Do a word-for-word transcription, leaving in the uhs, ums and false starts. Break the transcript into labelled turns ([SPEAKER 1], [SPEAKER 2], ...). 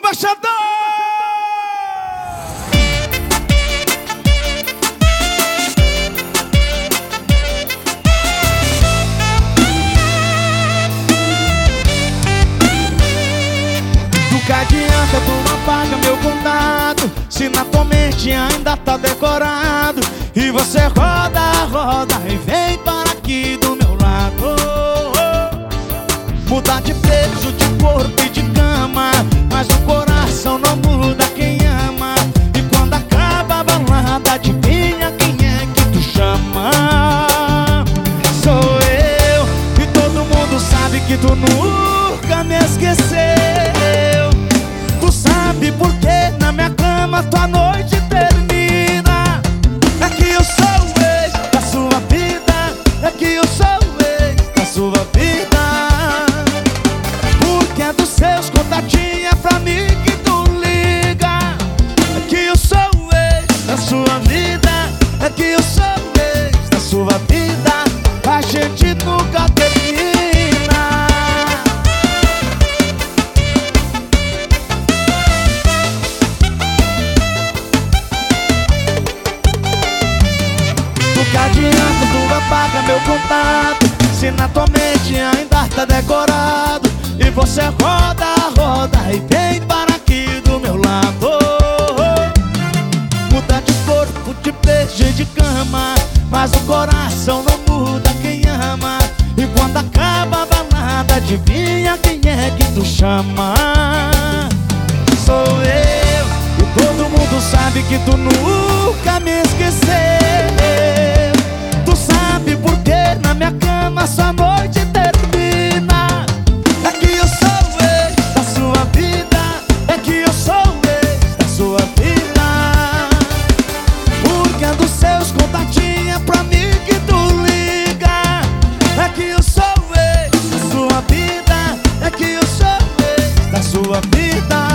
[SPEAKER 1] embaixador! Do que adianta tu apaga meu contato, se na tua mente ainda tá decorado. E você roda, roda e vem para aqui do meu lado. Muda de beijo, de corpo e de cama, mas o coração não muda quem ama. E quando acaba a balada, adivinha quem é que tu chama? Sou eu, e todo mundo sabe que tu nunca me esqueceu. Tu sabe por que na minha cama tua noite termina. É que eu sou o ex da sua vida, é que eu sou o ex da sua vida. Porque é dos seus contatinhos, é pra mim que tu liga. É que eu sou o ex da sua vida, é que eu sou o ex da sua vida. A gente nunca termina. Do que adianta tu apaga meu contato, se na tua mente ainda tá decorado. E você roda, roda e vem para aqui do meu lado. Muda de corpo, de beijo e de cama, mas o coração não muda quem ama. E quando acaba a balada, adivinha quem é que tu chama? Sou eu, e todo mundo sabe que tu nunca me esqueceu. Tu sabe por que na minha cama sua noite termina. É que eu sou o ex da sua vida, é que eu sou o ex da sua vida. Porque é dos seus contatinhos, é pra mim que tu liga. É que eu sou o ex da sua vida, é que eu sou o ex da sua vida.